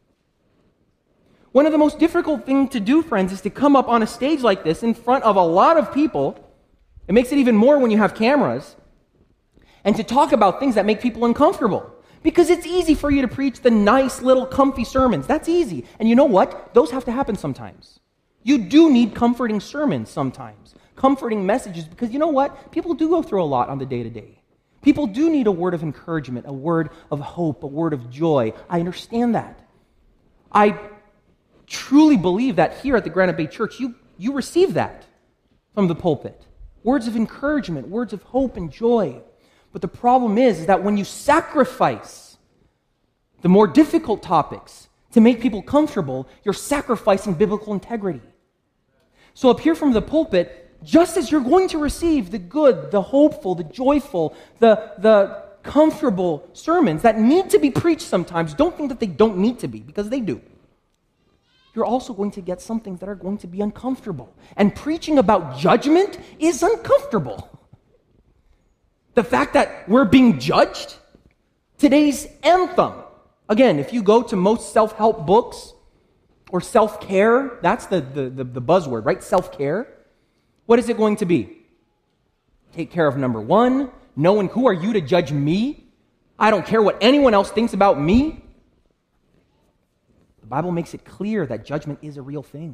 One of the most difficult things to do, friends, is to come up on a stage like this in front of a lot of people. It makes it even more when you have cameras. And to talk about things that make people uncomfortable. Because it's easy for you to preach the nice little comfy sermons. That's easy. And you know what? Those have to happen sometimes. You do need comforting sermons sometimes. Comforting messages. Because you know what? People do go through a lot on the day-to-day. People do need a word of encouragement, a word of hope, a word of joy. I understand that. I truly believe that here at the Granite Bay Church, you receive that from the pulpit. Words of encouragement, words of hope and joy. But the problem is that when you sacrifice the more difficult topics to make people comfortable, you're sacrificing biblical integrity. So up here from the pulpit, just as you're going to receive the good, the hopeful, the joyful, the comfortable sermons that need to be preached sometimes, don't think that they don't need to be, because they do. You're also going to get some things that are going to be uncomfortable. And preaching about judgment is uncomfortable. The fact that we're being judged, today's anthem. Again, if you go to most self-help books or self-care, that's the buzzword, right? Self-care. What is it going to be? Take care of number 1, knowing who are you to judge me? I don't care what anyone else thinks about me. The Bible makes it clear that judgment is a real thing.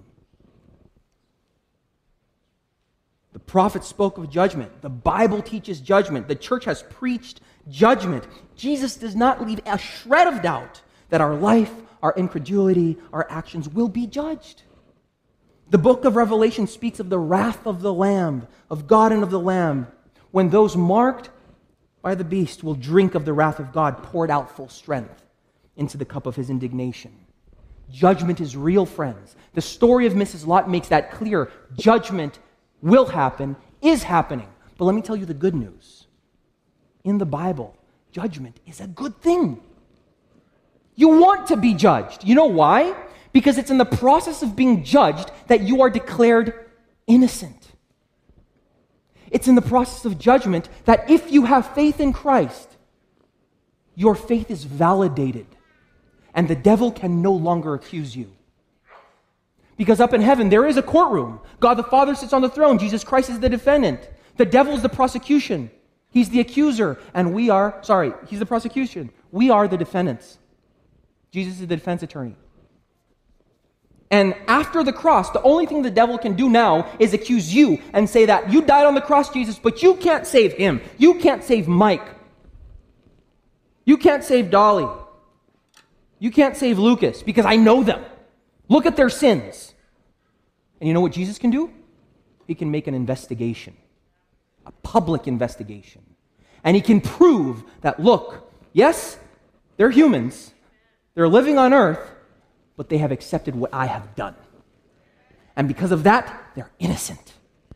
The prophets spoke of judgment. The Bible teaches judgment. The church has preached judgment. Jesus does not leave a shred of doubt that our life, our incredulity, our actions will be judged. The book of Revelation speaks of the wrath of the Lamb, of God and of the Lamb, when those marked by the beast will drink of the wrath of God poured out full strength into the cup of his indignation. Judgment is real, friends. The story of Mrs. Lot makes that clear. Judgment will happen, is happening. But let me tell you the good news. In the Bible, judgment is a good thing. You want to be judged. You know why? Because it's in the process of being judged that you are declared innocent. It's in the process of judgment that if you have faith in Christ, your faith is validated and the devil can no longer accuse you. Because up in heaven, there is a courtroom. God the Father sits on the throne. Jesus Christ is the defendant. The devil is the prosecution. He's the accuser. And he's the prosecution. We are the defendants. Jesus is the defense attorney. And after the cross, the only thing the devil can do now is accuse you and say that you died on the cross, Jesus, but you can't save him. You can't save Mike. You can't save Dolly. You can't save Lucas because I know them. Look at their sins. And you know what Jesus can do? He can make an investigation, a public investigation. And he can prove that, look, yes, they're humans. They're living on earth, but they have accepted what I have done. And because of that, they're innocent.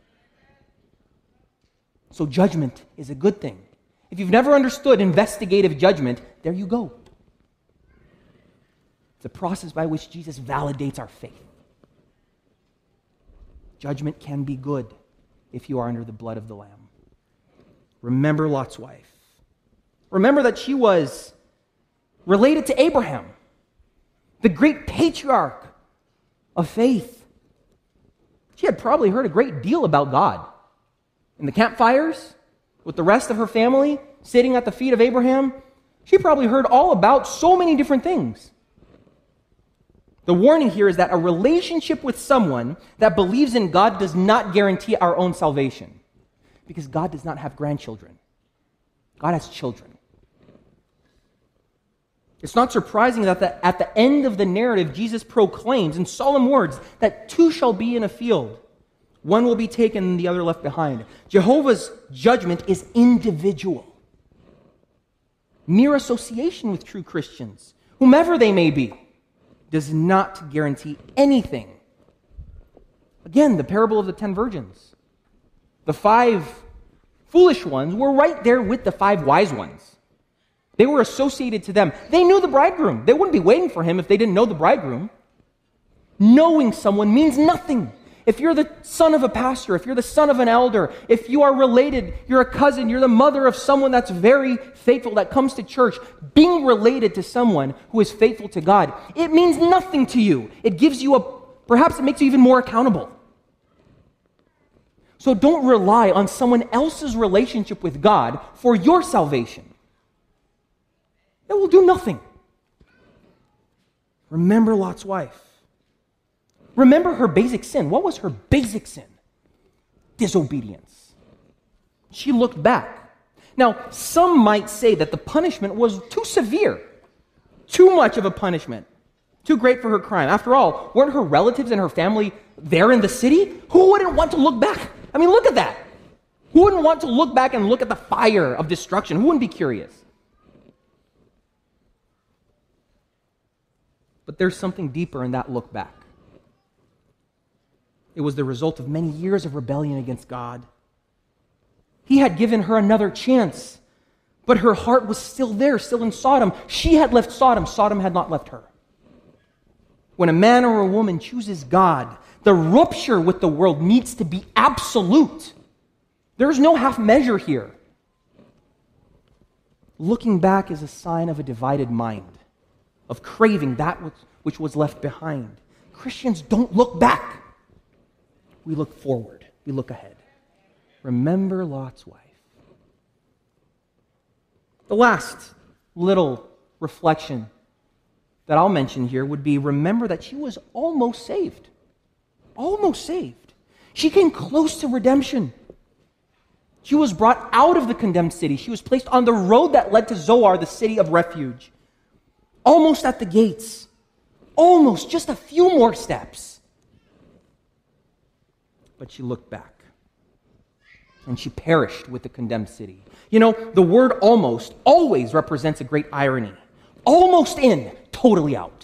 So judgment is a good thing. If you've never understood investigative judgment, there you go. It's a process by which Jesus validates our faith. Judgment can be good if you are under the blood of the Lamb. Remember Lot's wife. Remember that she was related to Abraham, the great patriarch of faith. She had probably heard a great deal about God. In the campfires, with the rest of her family, sitting at the feet of Abraham, she probably heard all about so many different things. The warning here is that a relationship with someone that believes in God does not guarantee our own salvation. Because God does not have grandchildren. God has children. It's not surprising that at the end of the narrative, Jesus proclaims in solemn words that two shall be in a field. One will be taken and the other left behind. Jehovah's judgment is individual. Mere association with true Christians, whomever they may be, does not guarantee anything. Again, the parable of the 10 virgins. The 5 foolish ones were right there with the 5 wise ones. They were associated to them. They knew the bridegroom. They wouldn't be waiting for him if they didn't know the bridegroom. Knowing someone means nothing. If you're the son of a pastor, if you're the son of an elder, if you are related, you're a cousin, you're the mother of someone that's very faithful, that comes to church, being related to someone who is faithful to God, it means nothing to you. It gives you perhaps it makes you even more accountable. So don't rely on someone else's relationship with God for your salvation. It will do nothing. Remember Lot's wife. Remember her basic sin. What was her basic sin? Disobedience. She looked back. Now, some might say that the punishment was too severe, too much of a punishment, too great for her crime. After all, weren't her relatives and her family there in the city? Who wouldn't want to look back? I mean, look at that. Who wouldn't want to look back and look at the fire of destruction? Who wouldn't be curious? But there's something deeper in that look back. It was the result of many years of rebellion against God. He had given her another chance, but her heart was still there, still in Sodom. She had left Sodom. Sodom had not left her. When a man or a woman chooses God, the rupture with the world needs to be absolute. There's no half measure here. Looking back is a sign of a divided mind, of craving that which was left behind. Christians don't look back. We look forward. We look ahead. Remember Lot's wife. The last little reflection that I'll mention here would be, remember that she was almost saved. Almost saved. She came close to redemption. She was brought out of the condemned city. She was placed on the road that led to Zoar, the city of refuge. Almost at the gates. almost just a few more steps. But she looked back, and she perished with the condemned city. You know, the word almost always represents a great irony. Almost in, totally out.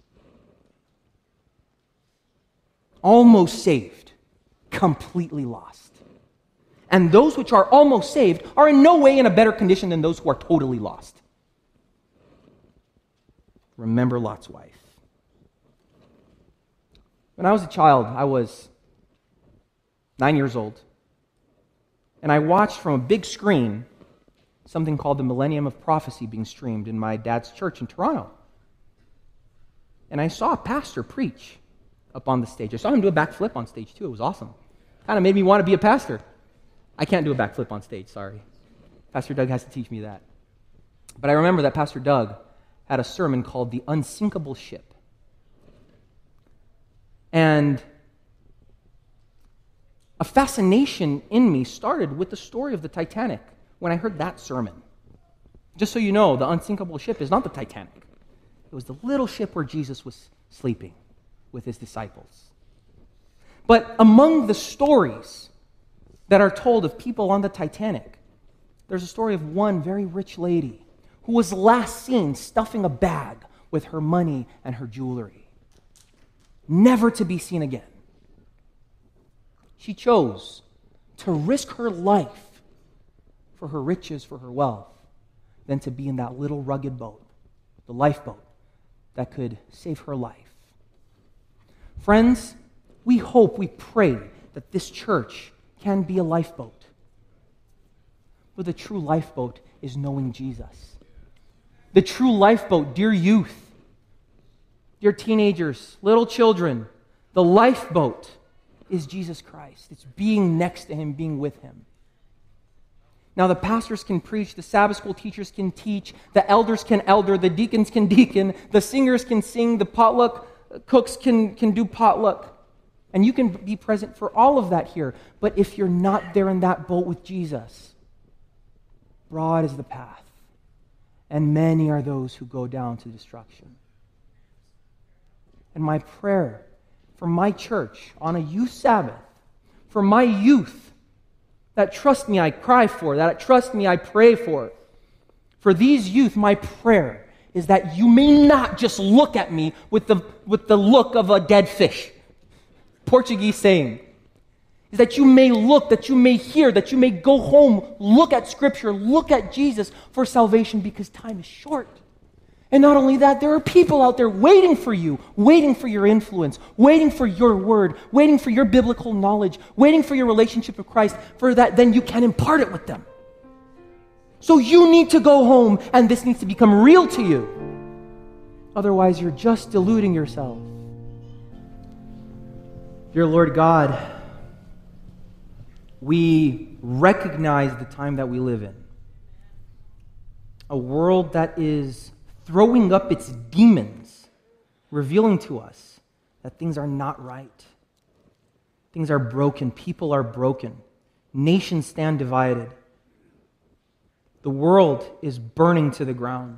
Almost saved, completely lost. And those which are almost saved are in no way in a better condition than those who are totally lost. Remember Lot's wife. When I was a child, I was 9 years old, and I watched from a big screen something called the Millennium of Prophecy being streamed in my dad's church in Toronto. And I saw a pastor preach up on the stage. I saw him do a backflip on stage too. It was awesome. Kind of made me want to be a pastor. I can't do a backflip on stage, sorry. Pastor Doug has to teach me that. But I remember that Pastor Doug had a sermon called The Unsinkable Ship. And a fascination in me started with the story of the Titanic when I heard that sermon. Just so you know, the unsinkable ship is not the Titanic. It was the little ship where Jesus was sleeping with his disciples. But among the stories that are told of people on the Titanic, there's a story of one very rich lady who was last seen stuffing a bag with her money and her jewelry, never to be seen again. She chose to risk her life for her riches, for her wealth, than to be in that little rugged boat, the lifeboat, that could save her life. Friends, we hope, we pray that this church can be a lifeboat. But the true lifeboat is knowing Jesus. The true lifeboat, dear youth, dear teenagers, little children, the lifeboat is Jesus Christ. It's being next to him, being with him. Now the pastors can preach, the Sabbath school teachers can teach, the elders can elder, the deacons can deacon, the singers can sing, the potluck cooks can do potluck. And you can be present for all of that here. But if you're not there in that boat with Jesus, broad is the path, and many are those who go down to destruction. And my prayer for my church on a youth Sabbath, for my youth that trust me I cry for, that trust me I pray for these youth, my prayer is that you may not just look at me with the look of a dead fish. Portuguese saying is that you may look, that you may hear, that you may go home, look at Scripture, look at Jesus for salvation, because time is short. And not only that, there are people out there waiting for you, waiting for your influence, waiting for your word, waiting for your biblical knowledge, waiting for your relationship with Christ, for that then you can impart it with them. So you need to go home, and this needs to become real to you. Otherwise, you're just deluding yourself. Dear Lord God, we recognize the time that we live in. A world that is throwing up its demons, revealing to us that things are not right. Things are broken. People are broken. Nations stand divided. The world is burning to the ground.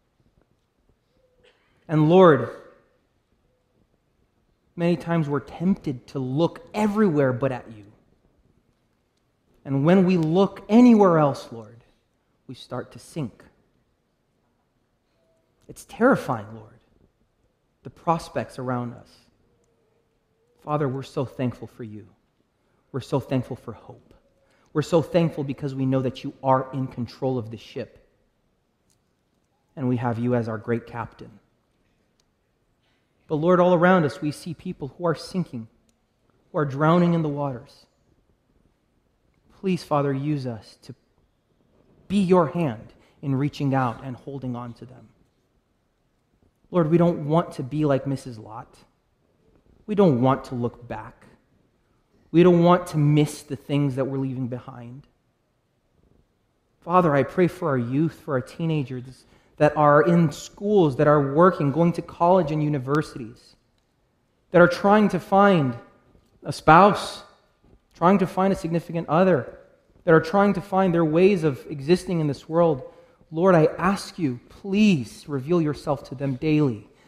And Lord, many times we're tempted to look everywhere but at you. And when we look anywhere else, Lord, we start to sink. It's terrifying, Lord, the prospects around us. Father, we're so thankful for you. We're so thankful for hope. We're so thankful because we know that you are in control of the ship. And we have you as our great captain. But Lord, all around us we see people who are sinking, who are drowning in the waters. Please, Father, use us to be your hand in reaching out and holding on to them. Lord, we don't want to be like Mrs. Lot. We don't want to look back. We don't want to miss the things that we're leaving behind. Father, I pray for our youth, for our teenagers that are in schools, that are working, going to college and universities, that are trying to find a spouse, trying to find a significant other, that are trying to find their ways of existing in this world. Lord, I ask you, please reveal yourself to them daily,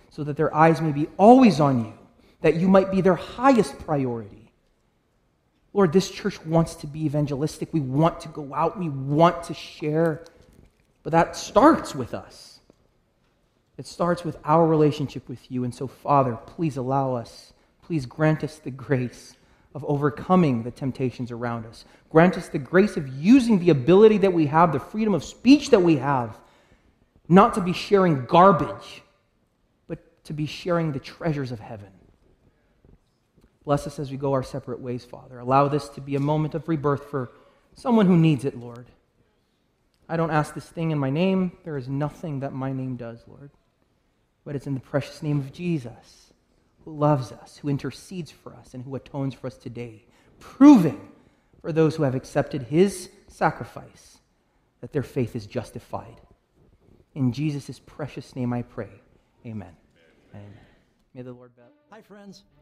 so that their eyes may be always on you, that you might be their highest priority. Lord, this church wants to be evangelistic. We want to go out. We want to share. But that starts with us. It starts with our relationship with you. And so, Father, please allow us, please grant us the grace of overcoming the temptations around us. Grant us the grace of using the ability that we have, the freedom of speech that we have, not to be sharing garbage, but to be sharing the treasures of heaven. Bless us as we go our separate ways, Father. Allow this to be a moment of rebirth for someone who needs it, Lord. I don't ask this thing in my name. There is nothing that my name does, Lord. But it's in the precious name of Jesus, who loves us, who intercedes for us, and who atones for us today, proving for those who have accepted his sacrifice that their faith is justified. In Jesus' precious name I pray. Amen. Amen. May the Lord bless. Hi, friends.